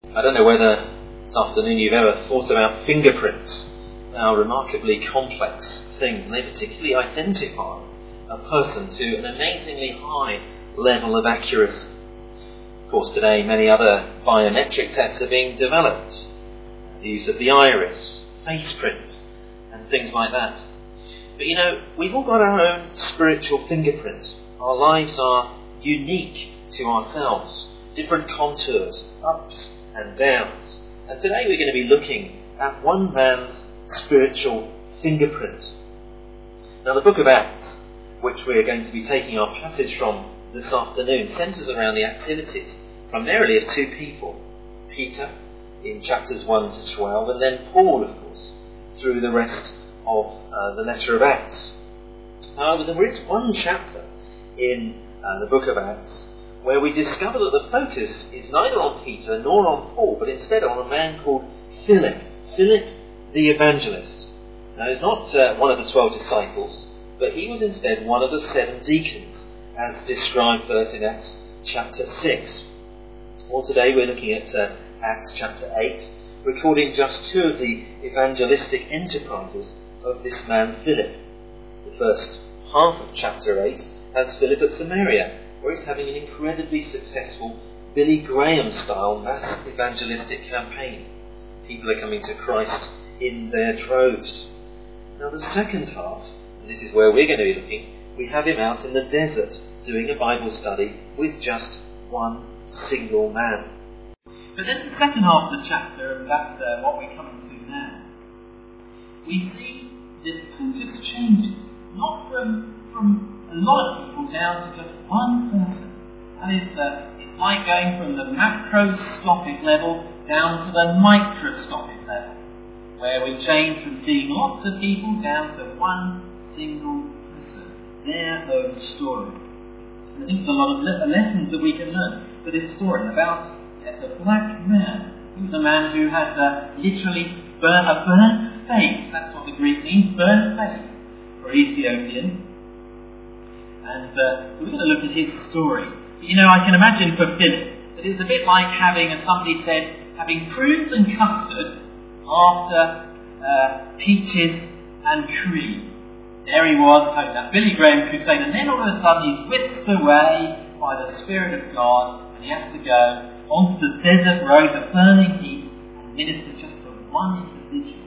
I don't know whether this afternoon you've ever thought about fingerprints. They are remarkably complex things, and they particularly identify a person to an amazingly high level of accuracy. Of course, today many other biometric tests are being developed. The use of the iris, face print, and things like that. But we've all got our own spiritual fingerprint. Our lives are unique to ourselves, different contours, ups and downs. And today we're going to be looking at one man's spiritual fingerprint. Now, the book of Acts, which we're going to be taking our passage from this afternoon, centres around the activities primarily of two people. Peter in chapters 1 to 12, and then Paul, of course, through the rest of the letter of Acts. However, there is one chapter in the book of Acts where we discover that the focus is neither on Peter nor on Paul, but instead on a man called Philip the evangelist. Now, he's not one of the 12 disciples, but he was instead one of the 7 deacons, as described first in Acts chapter 6. Well, today we're looking at Acts chapter 8, recording just 2 of the evangelistic enterprises of this man Philip. The first half of chapter 8 has Philip at Samaria, where he's having an incredibly successful Billy Graham-style mass evangelistic campaign. People are coming to Christ in their droves. Now, the second half, and this is where we're going to be looking, we have him out in the desert doing a Bible study with just one single man. But then the second half of the chapter, and that's what we're coming to now, we see this focus changes, not from a lot of people down to just one person. That is, it's like going from the macroscopic level down to the microscopic level, where we change from seeing lots of people down to one single person, their own story. And I think there's a lot of lessons that we can learn for this story about the black man. He was a man who had literally a burnt face. That's what the Greek means, burnt face, for Ethiopian. And we're going to look at his story. I can imagine for Philip that it's a bit like having, as somebody said, having prunes and custard after peaches and cream. There he was, having that Billy Graham crusade, and then all of a sudden he's whisked away by the Spirit of God, and he has to go onto the desert road, the burning heat, and minister just to one individual.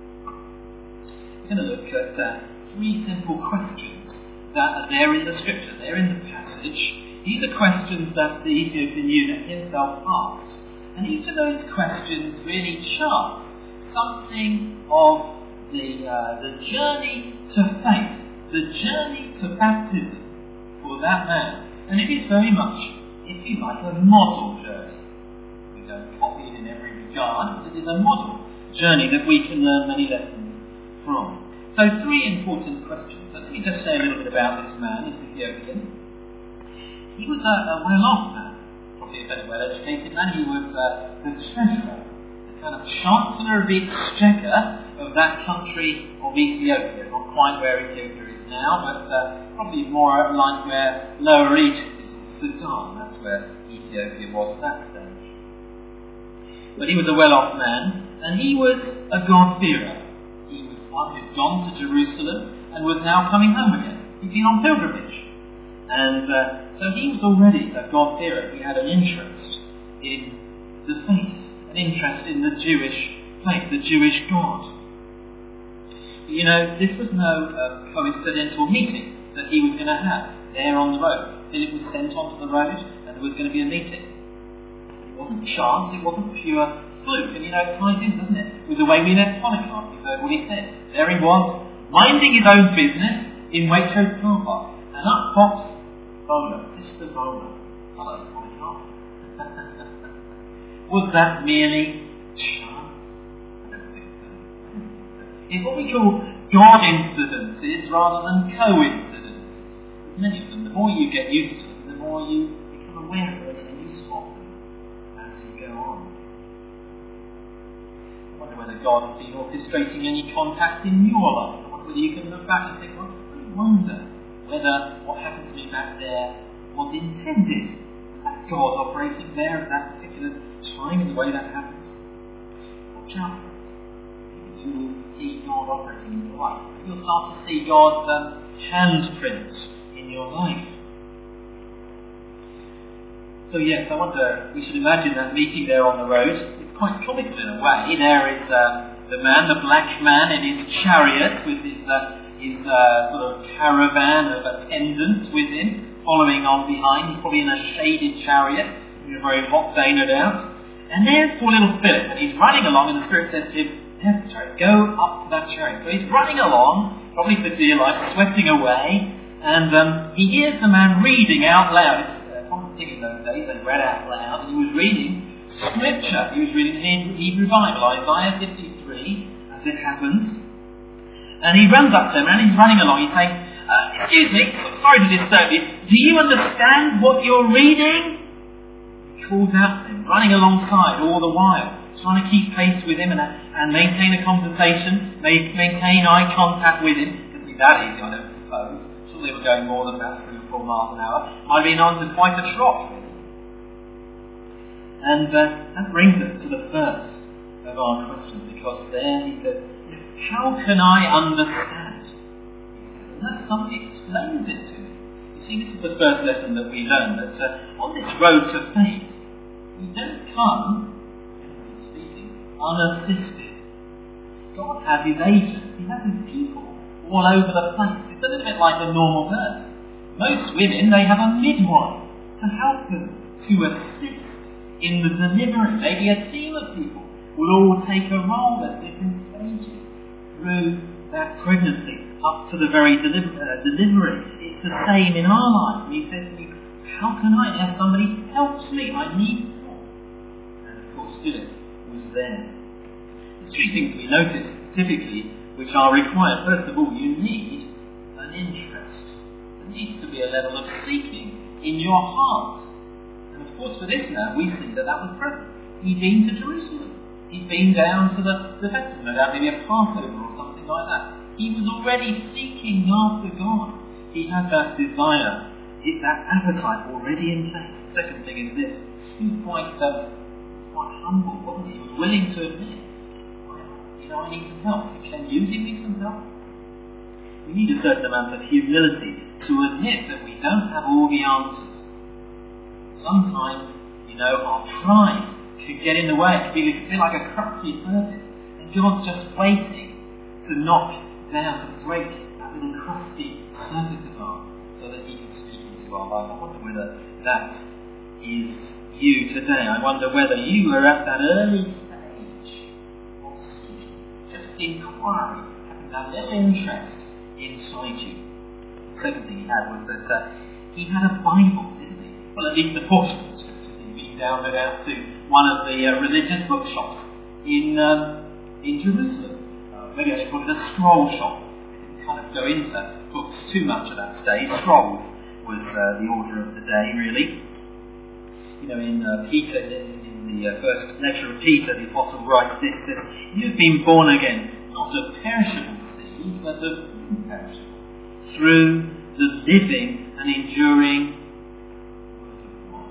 We're going to look at 3 simple questions that are there in the scripture, there in the passage. These are questions that the Ethiopian eunuch himself asked. And each of those questions really charts something of the journey to faith, the journey to baptism for that man. And it is very much, if you like, a model journey. We don't copy it in every regard, but it is a model journey that we can learn many lessons from. So 3 important questions. So let me just say a little bit about this man, this Ethiopian. He was a well-off man, probably a very well-educated man. He was the treasurer, the kind of chancellor of the exchequer of that country of Ethiopia. Not quite where Ethiopia is now, but probably more like where Lower Egypt is, Sudan. That's where Ethiopia was at that stage. But he was a well-off man, and he was a God-fearer. He was one who'd gone to Jerusalem and was now coming home again. He'd been on pilgrimage. And so he was already a God-fearer. He had an interest in the faith, an interest in the Jewish faith, the Jewish God. This was no coincidental meeting that he was going to have there on the road. Philip was sent onto the road and there was going to be a meeting. It wasn't chance, it wasn't pure fluke. And it ties in, doesn't it, with the way we met Polycarp. You heard what he said. There he was, minding his own business in Waitrose car park. And up pops Bola, Sister Bola. Hello, Polycarp. Was that merely chance? I don't think so. It's what we call God incidences rather than coincidences. Many of them, the more you get used to them, the more you become aware of them and you spot them as you go on. I wonder whether God has been orchestrating any contact in your life. I wonder whether you can look back and think, well, I wonder whether what happened to me back there was intended. Was that God operating there at that particular time in the way that happens. Watch out. You will see God operating in your life. You'll start to see God's handprint in your life. So yes, I wonder, we should imagine that meeting there on the road. It's quite comical in a way. There is the man, the black man, in his chariot with his sort of caravan of attendants with him, following on behind. He's probably in a shaded chariot, in a very hot day, no doubt. And there's poor little Philip, and he's running along, and the Spirit says to him, "There's the chariot, go up to that chariot." So he's running along, probably for dear life, sweating away, and he hears the man reading out loud. In those days, they read out loud, and he was reading Scripture. He was reading the Hebrew Bible, Isaiah 53, as it happens. And he runs up to him, and he's running along. He's saying, "Excuse me, sorry to disturb you. Do you understand what you're reading?" He calls out to him, running alongside all the while, trying to keep pace with him and maintain a conversation, maintain eye contact with him. It couldn't be that easy, I don't suppose. They were going more than about 3 or 4 miles an hour. Might have been on to quite a trot, really. And that brings us to the first of our questions, because there he says, "How can I understand?" Unless somebody explains it to me. You see, this is the first lesson that we learn, that on this road to faith, we don't come, speaking, unassisted. God has his agents, he has his people all over the place. It's a little bit like a normal birth. Most women, they have a midwife to help them, to assist in the delivery. Maybe a team of people will all take a role at different stages through that pregnancy up to the very delivery. It's the same in our life. And he says to me, "How can I? As somebody helps me, I need help." And of course, Philip was there. There's 3 things we notice typically which are required. First of all, you need an interest. There needs to be a level of seeking in your heart. And of course, for this man, we see that was present. He'd been to Jerusalem. He'd been down to the festival, no doubt maybe a Passover or something like that. He was already seeking after God. He had that desire, that appetite already in place. The second thing is this: he was quite humble, wasn't he? He was willing to admit, "I need some help. Can you give me some help?" We need a certain amount of humility to admit that we don't have all the answers. Sometimes, our pride can get in the way. It can feel like a crusty surface, and God's just waiting to knock down and break that little crusty surface of ours so that he can speak into our life. I wonder whether that is you today. I wonder whether you are at that early stage of seeking, just inquiry, having that little interest inside you. The second thing he had was that he had a Bible, didn't he? Well, at least the portion of the scriptures. He'd been down to one of the religious bookshops in Jerusalem. Maybe I should call it a scroll shop. It didn't kind of go into books too much at that stage. Scrolls was the order of the day, really. In Peter, in the first letter of Peter, the apostle writes this: that you've been born again, not of perishable seed, but of imperishable, through the living and enduring Word of God.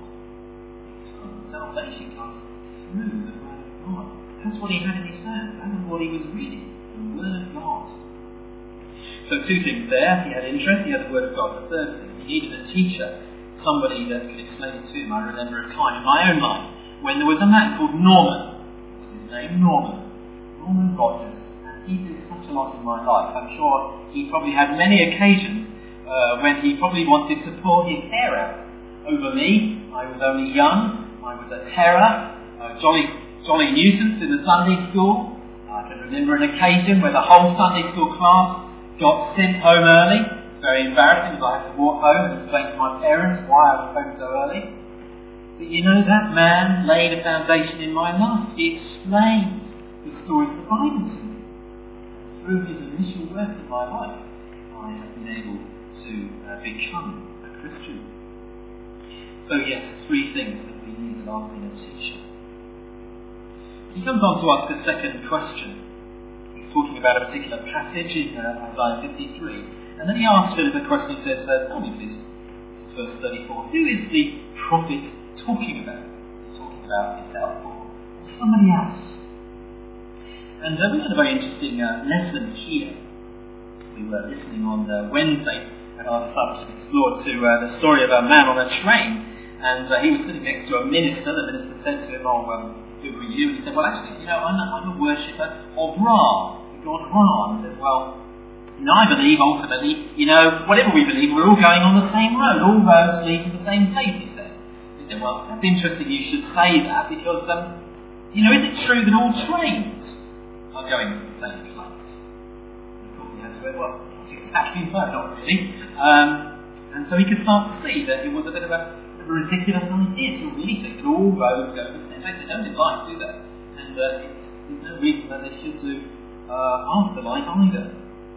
Salvation comes through the Word of God. That's what he had in his hand. That was what he was reading. The Word of God. So 2 things there. He had interest, he had the Word of God. The third thing, he needed a teacher, somebody that could explain it to him. I remember a time in my own life when there was a man called Norman. What was his name? Norman Rogers. And he did such a lot in my life. I'm sure he probably had many occasions when he probably wanted to pour his hair out over me. I was only young. I was a terror, a jolly nuisance in the Sunday school. I can remember an occasion where the whole Sunday school class got sent home early. It's very embarrassing because I had to walk home and explain to my parents why I was home so early. But that man laid a foundation in my life. He explained the story of the Bible to me. Through his initial work in my life, I have been able to become a Christian. So yes, 3 things that we need in asking a teacher. He comes on to ask a second question. He's talking about a particular passage in Isaiah 53. And then he asks Philip a question. He says, tell me please, verse 34, who is the prophet talking about? He's talking about himself or somebody else. And we had a very interesting lesson here. We were listening on Wednesday at our Discipleship Explored to the story of a man on a train, and he was sitting next to a minister. The minister said to him, "Oh, who are you?" And he said, "Well, actually, I'm a worshipper of Ra, the god Ra." And he said, "Well, I believe ultimately, whatever we believe, we're all going on the same road. All roads lead to the same place," he said. He said, "Well, that's interesting you should say that, because, is it true that all trains are going to the same place?" And of course he had to say, "Well, not exactly so, not really." And so he could start to see that it was a bit of a ridiculous idea to really think that all roads go to the same place. They don't in life, do they? And there's no reason that they should do afterlife either.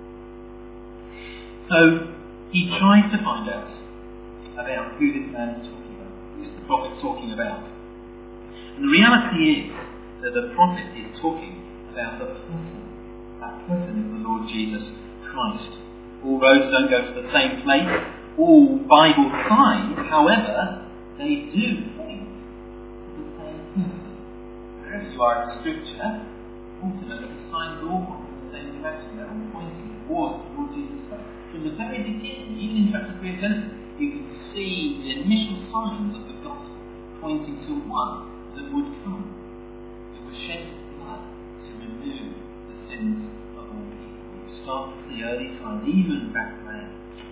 So he tries to find out about who this man is talking about, who is the prophet talking about. And the reality is that the prophet is talking about a person. That person is the Lord Jesus Christ. All roads don't go to the same place. All Bible signs, however, they do point to the same person. Wherever you are in Scripture, ultimately the signs all point in the same direction. They're all pointing towards the Lord Jesus Christ. From the very beginning, even in chapter 3 of Genesis, you can see the initial signs of the gospel pointing to one that would come, that would shed his blood to remove the sins of all people. You start to see early signs, even back then.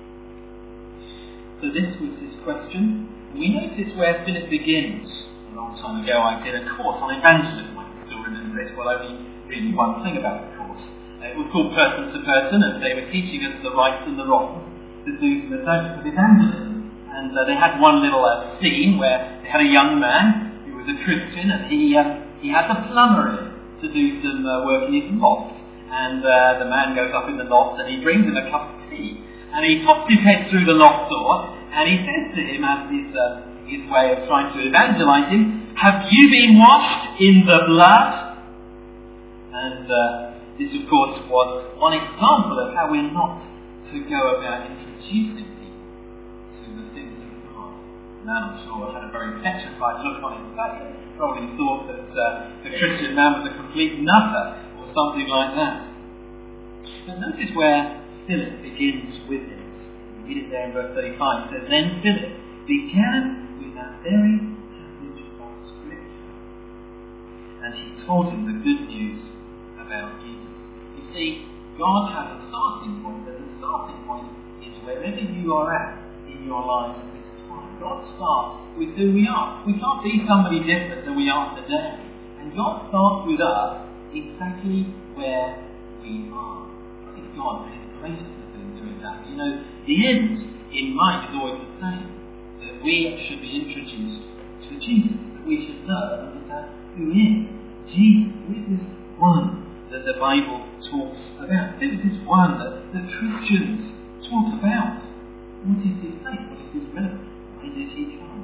So this was his question. And we notice where Philip begins. A long time ago I did a course on evangelism. I can still remember it. Well, only really one thing about the course. It was called Person to Person, and they were teaching us the rights and the wrongs, the do's and the don'ts of evangelism. And they had one little scene where they had a young man who was a Christian, and he had the plumber in to do some work in his loft. And the man goes up in the loft and he brings him a cup of tea. And he pops his head through the loft door, and he says to him, as his way of trying to evangelize him, "Have you been washed in the blood?" And this, of course, was one example of how we're not to go about introducing people to the things of God. The man, I'm sure, had a very petrified look on his face. He probably thought that the Christian man was a complete nutter, or something like that. But notice where Philip begins with this. We read it there in verse 35. It says, "Then Philip began with that very passage of Scripture, and he told him the good news about Jesus." You see, God has a starting point, and the starting point is wherever you are at in your lives at this time. God starts with who we are. We can't be somebody different than we are today. And God starts with us exactly where we are. Praise God for His graciousness in doing that. The end in mind is always the same. That we should be introduced to Jesus. That we should know and understand who is Jesus. Who is this one that the Bible talks about? Who is this one that Christians talk about? What is his faith? What is his relevance? Why did he come?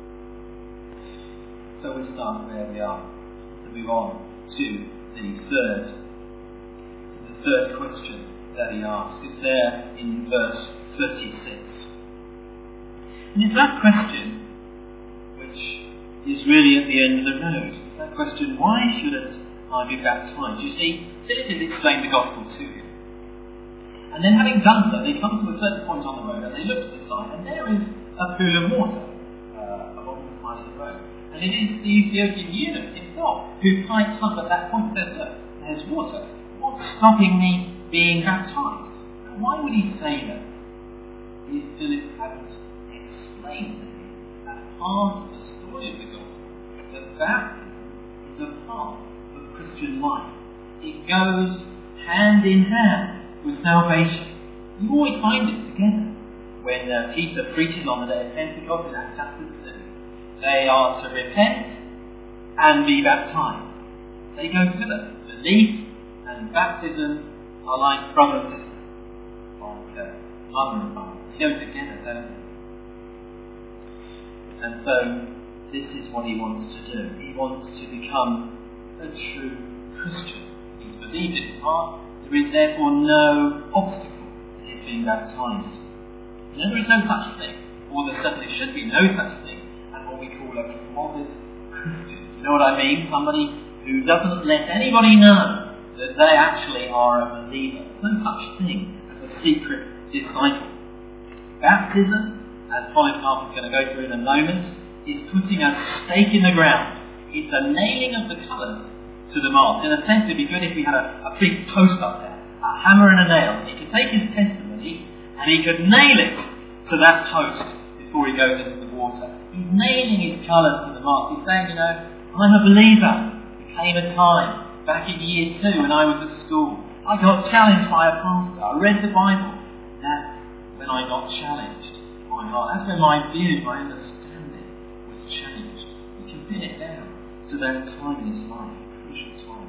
So we start where we are. To move on to the third question that he asks. It's there in verse 36. And it's that question which is really at the end of the road. It's that question, why shouldn't I be baptized? You see, Philip has explained the gospel to him. And then having done so, they come to a certain point on the road and they look to the side, and there is a pool of water along the side of the road. And it is the Ethiopian eunuch himself who pipes up at that point and says, "Look, there's water. What's stopping me being baptized?" Now, why would he say that? If Philip hadn't explained to him as part of the story of the gospel that baptism is a part of Christian life. It goes hand in hand with salvation. You always find it together. When Peter preaches on the day of Pentecost in Acts chapter 2, they are to repent and be baptized. They go together. Belief and baptism are like brother and sister, like mother and father. They go together, don't they? And so this is what he wants to do. He wants to become a true Christian. He's believed in his heart. There is therefore no obstacle to his being baptized. There is no such thing, or there certainly should be no such thing, as what we call a modern Christian. You know what I mean? Somebody who doesn't let anybody know that they actually are a believer. There's no such thing as a secret disciple. Baptism, as Polycarp is going to go through in a moment, is putting a stake in the ground. It's a nailing of the colours to the mast. In a sense, it would be good if we had a big post up there, a hammer and a nail. He could take his testimony and he could nail it to that post before he goes into the water. He's nailing his colours to the mast. He's saying, I'm a believer. There came a time back in year 2 when I was at school. I got challenged by a pastor. I read the Bible. That's when I got challenged. My heart. That's when my view, my understanding was changed. You can pin it down to that time in his life, a crucial time.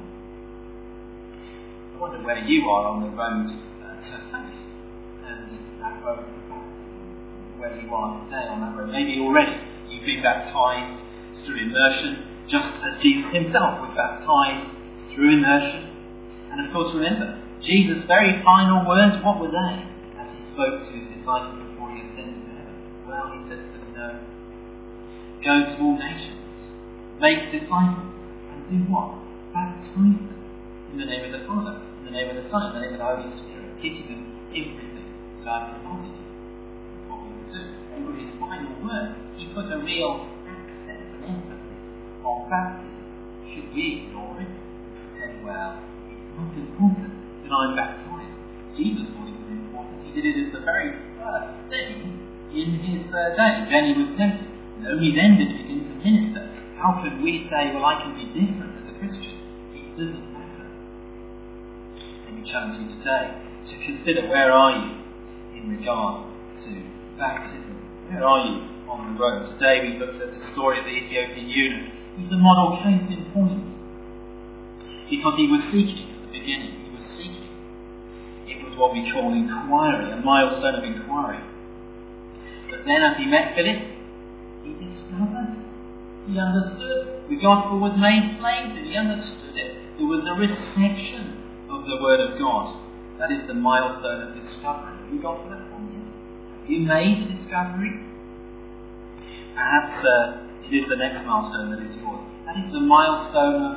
I wonder where you are on the road to faith and that road to baptism. Where you are today on that road. Maybe already you've been baptized through immersion, just as Jesus himself was baptized through immersion. And of course, remember, Jesus' very final words, what were they? As he spoke to his disciples before he ascended to heaven. Well, he said to them, go to all nations, make disciples, and do what? Baptize them in the name of the Father, in the name of the Son, in the name of the Holy Spirit, teaching them everything that I've commanded you. What we would do. They were his final words. He put a real accent, an emphasis on baptism. Should we ignore it? Well, it's not important that I'm baptized. Jesus thought it was important. He did it as the very first thing in his day. Then he was tempted. And only then did he begin to minister. How can we say, well, I can be different as a Christian? It doesn't matter. Let me challenge you today to consider, where are you in regard to baptism? Where are you on the road? Today we looked at the story of the Ethiopian eunuch. He's a model case in point. Because he was seeking at the beginning. He was seeking. It was what we call inquiry, a milestone of inquiry. But then as he met Philip, he discovered. He understood. The gospel was made plain to him. He understood it. There was a reception of the word of God. That is the milestone of discovery. Have you got to that point yet? Have you made the discovery? Perhaps it is the next milestone that is yours. That is the milestone of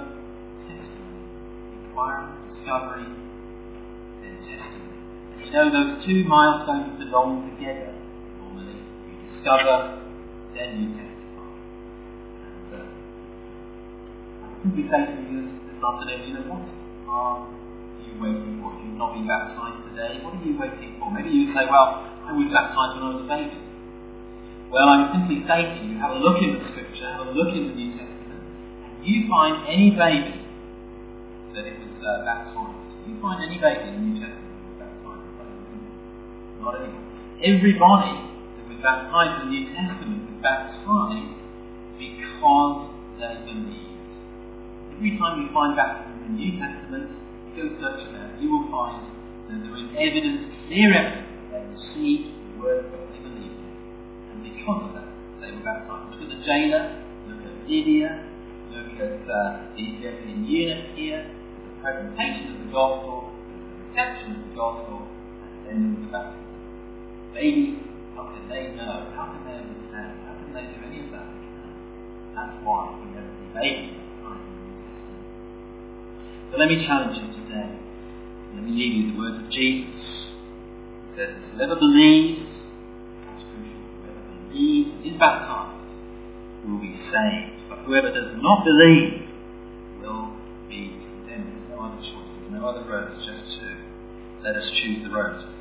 discovery, and testimony. And those two milestones belong together normally. You discover, then you testify. And I think we say to you this afternoon, what are you waiting for? If you've not been baptized today, what are you waiting for? Maybe you say, well, I was baptized when I was a baby. Well, I would simply say to you, have a look in the Scripture, have a look in the New Testament, and you find any baby that it was baptized. You find any baby in the New Testament that was baptized? Not anyone. Everybody that was baptized in the New Testament was baptized because they believed. Every time you find baptism in the New Testament, you go search it out, you will find that there is evidence, clear evidence, that they received the word of God, they believed it. And because of that, they were baptized. Look at the jailer, look at Lydia, look at the Ethiopian eunuch here. Presentation of the gospel, the reception of the gospel, and then the baptism. Babies, how can they know? How can they understand? How can they do any of that? That's why we never see babies at the time in the New Testament. So let me challenge you today. Let me leave you the words of Jesus. He says, whoever believes, that's crucial, whoever believes and is baptized will be saved. But whoever does not believe will be condemned. No other choices, no other roads, just two. Let us choose the road.